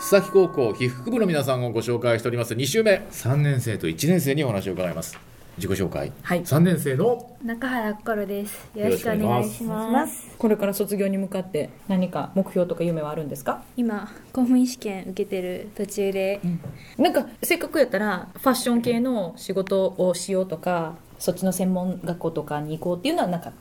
須崎高校被服部の皆さんをご紹介しております。2週目、3年生と1年生にお話を伺います。自己紹介、 はい、 3年生の中原心です。よろしくお願いします。 これから卒業に向かって何か目標とか夢はあるんですか？ 今公務員試験受けてる途中で、 なんかせっかくやったらファッション系の仕事をしようとか、そっちの専門学校とかに行こうっていうのはなかった？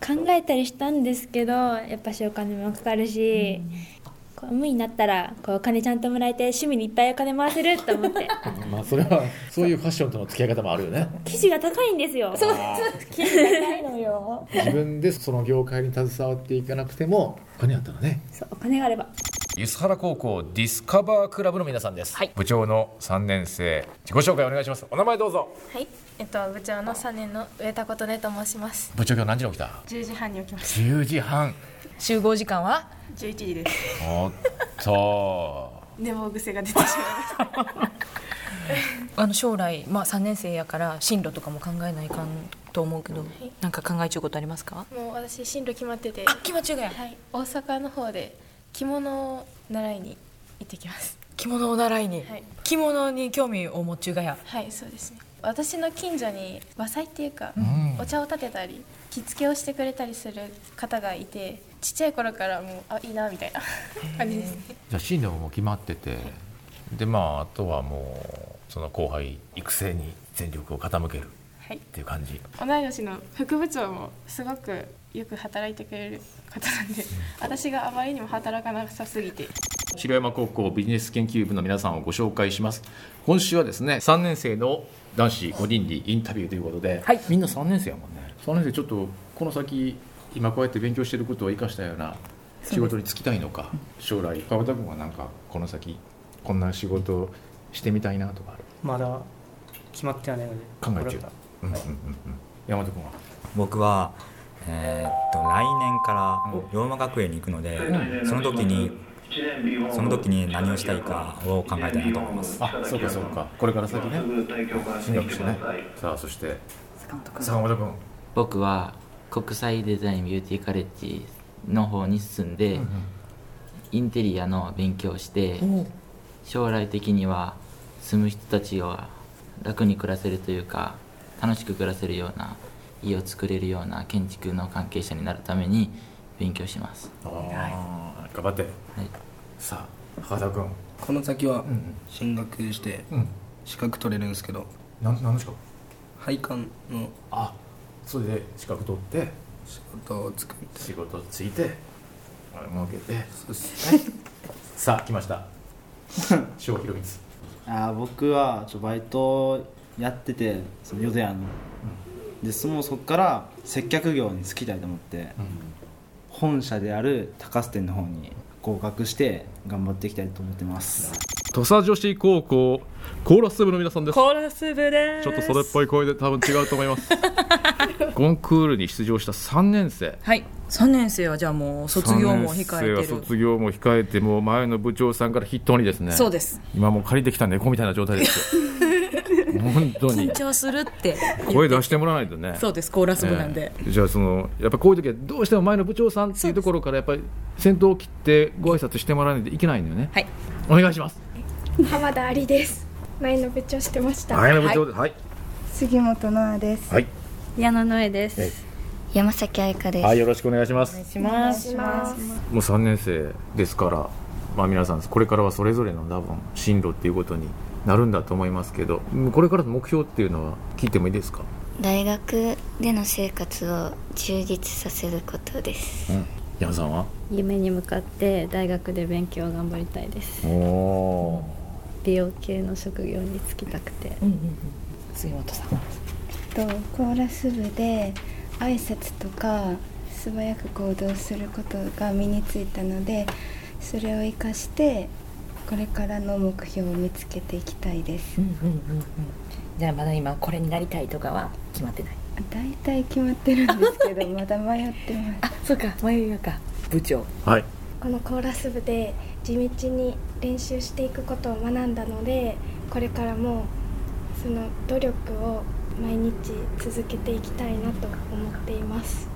考えたりしたんですけど、やっぱしお金もかかるし、公務員になったらこうお金ちゃんともらえて趣味にいっぱいお金回せると思ってまあそれはそういうファッションとの付き合い方もあるよね。 生地が高いんですよ。 そうです、生地が高いのよ自分でその業界に携わっていかなくてもお金あったらね。 そう、お金があれば。 梼原高校ディスカバークラブの皆さんです、はい、部長の3年生、自己紹介お願いします。お名前どうぞ。 はい、部長の3年の上田琴音と申します。 部長今日何時に起きた ？10時半に起きました。 10時半。 集合時間は 11時です。 おっと寝坊癖が出てしまいました将来、3年生やから進路とかも考えないかんと思うけど、なんか考えちゃうことありますか？ もう私進路決まってて。 決まっちゃうがや、 はい、大阪の方で着物を習いに行ってきます。 着物を習いに、 はい、 着物に興味を持ちゅうがや。 はい、そうですね。私の近所に和裁っていうか、お茶を立てたり着付けをしてくれたりする方がいて、ちっちゃい頃からもういいなみたいな感じですね。 じゃあ進路も決まってて、であとはもうその後輩育成に全力を傾けるっていう感じ。 同い年の副部長もすごくよく働いてくれる方なんで、私があまりにも働かなさすぎて。 城山高校ビジネス研究部の皆さんをご紹介します。今週はですね、3年生の男子5人にインタビューということで、はい、みんな3年生やもんね。3年生ちょっとこの先今こうやって勉強していることを生かしたような仕事に就きたいのか、将来川端君はなんかこの先こんな仕事をしてみたいなとかある？ まだ決まってはないので考え中。山本君は？ 僕は、来年から龍馬学園に行くので、その時に何をしたいかを考えたいなと思います。 そうかそうか、これから先ね、進学してね。さあそして坂本君。 僕は国際デザインビューティーカレッジの方に進んで、インテリアの勉強をして、将来的には住む人たちを楽に暮らせるというか、楽しく暮らせるような家を作れるような建築の関係者になるために勉強します。 頑張って、はい、さあ博多君。 この先は進学して資格取れるんですけど、 何の資格？ 配管の。 それで資格取って仕事をついて儲けて。 そうです、 さあ来ました翔弘光。 僕はバイトやってて、ヨゼヤの、でそこから接客業に就きたいと思って、本社である高須店の方に合格して頑張っていきたいと思ってます。 土佐女子高校コーラス部の皆さんです。 コーラス部です。 ちょっとそれっぽい声で多分違うと思いますコンクールに出場した3年生。 はい、3年生はじゃあもう卒業も控えてる。3年生は卒業も控えて、もう前の部長さんから筆頭にですね。 そうです。 今もう借りてきた猫みたいな状態ですよ本当に緊張するって声出してもらわないとね。 そうです、コーラス部なんで、 じゃあやっぱこういう時はどうしても前の部長さんっていうところからやっぱり先頭を切ってご挨拶してもらわないといけないんだよね。 はい、 お願いします。 浜田ありです。前の部長してました。 前の部長です。はい、 杉本ノアです。 はい、 矢野ノエです。 山崎愛香です。 はい、よろしくお願いします。 お願いします。 もう3年生ですから、皆さんこれからはそれぞれの多分進路っていうことになるんだと思いますけど、これからの目標っていうのは聞いてもいいですか？ 大学での生活を充実させることです。 山さんは？ 夢に向かって大学で勉強を頑張りたいです。美容系の職業に就きたくて。 杉本さん。 コーラス部で挨拶とか素早く行動することが身についたので、それを生かしてこれからの目標を見つけていきたいです。 じゃあまだ今これになりたいとかは決まってない？ 大体決まってるんですけどまだ迷ってます。 そうか、迷いがか。部長。 はい。 このコーラス部で地道に練習していくことを学んだので、これからもその努力を毎日続けていきたいなと思っています。